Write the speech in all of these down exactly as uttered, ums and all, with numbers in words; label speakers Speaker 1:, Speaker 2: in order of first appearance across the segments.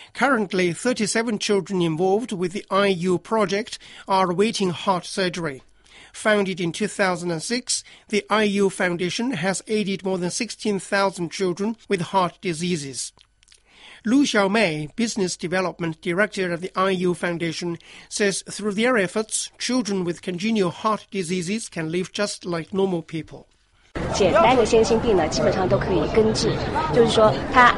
Speaker 1: Currently, thirty-seven children involved with the I U project are awaiting heart surgery. Founded in two thousand six, the I U Foundation has aided more than sixteen thousand children with heart diseases. Lu Xiaomei, Business Development Director of the I U Foundation, says through their efforts, children with congenital heart diseases can live just like normal people.
Speaker 2: 简单的先心病呢，基本上都可以根治，就是说它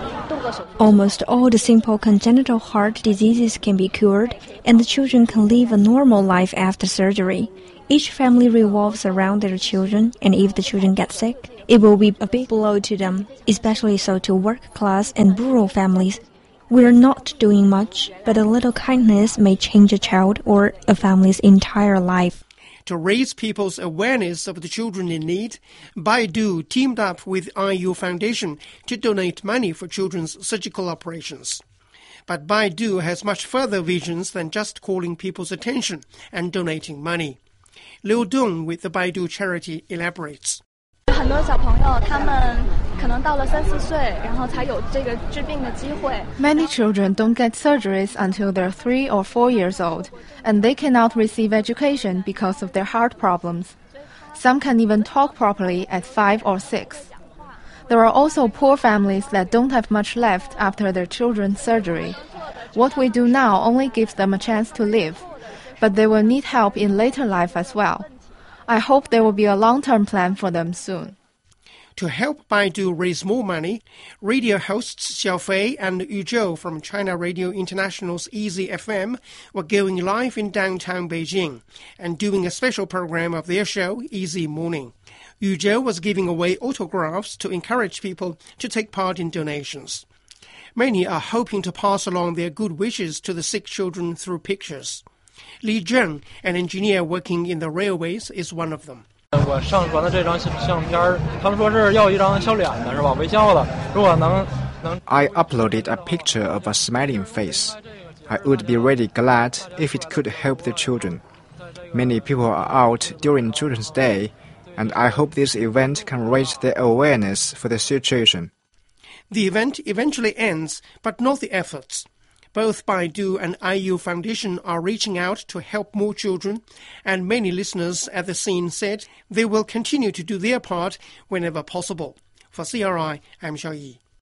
Speaker 3: Almost all the simple congenital heart diseases can be cured, and the children can live a normal life after surgery. Each family revolves around their children, and if the children get sick, it will be a big blow to them, especially so to work-class and rural families. We're not doing much, but a little kindness may change a child or a family's entire life.
Speaker 1: To raise people's awareness of the children in need, Baidu teamed up with I U Foundation to donate money for children's surgical operations. But Baidu has much further visions than just calling people's attention and donating money. Liu Dong with the Baidu charity elaborates.
Speaker 4: 很多小朋友他们可能到了三四岁，然后才有这个治病的机会。
Speaker 5: Many children don't get surgeries until they're three or four years old, and they cannot receive education because of their heart problems. Some can't even talk properly at five or six. There are also poor families that don't have much left after their children's surgery. What we do now only gives them a chance to live, but they will need help in later life as well. I hope there will be a long-term plan for them soon.
Speaker 1: To help Baidu raise more money, radio hosts Xiao Fei and Yu Zhou from China Radio International's Easy F M were going live in downtown Beijing and doing a special program of their show, Easy Morning. Yu Zhou was giving away autographs to encourage people to take part in donations. Many are hoping to pass along their good wishes to the sick children through pictures. Li Zheng, an engineer working in the railways, is one of them.
Speaker 6: I
Speaker 7: uploaded a picture of a smiling face. I would be really glad if it could help the children. Many people are out during Children's Day, and I hope this event can raise their awareness for the situation.
Speaker 1: The event eventually ends, but not the efforts. Both Baidu and I U Foundation are reaching out to help more children, and many listeners at the scene said they will continue to do their part whenever possible. For C R I, I'm Xiao Yi.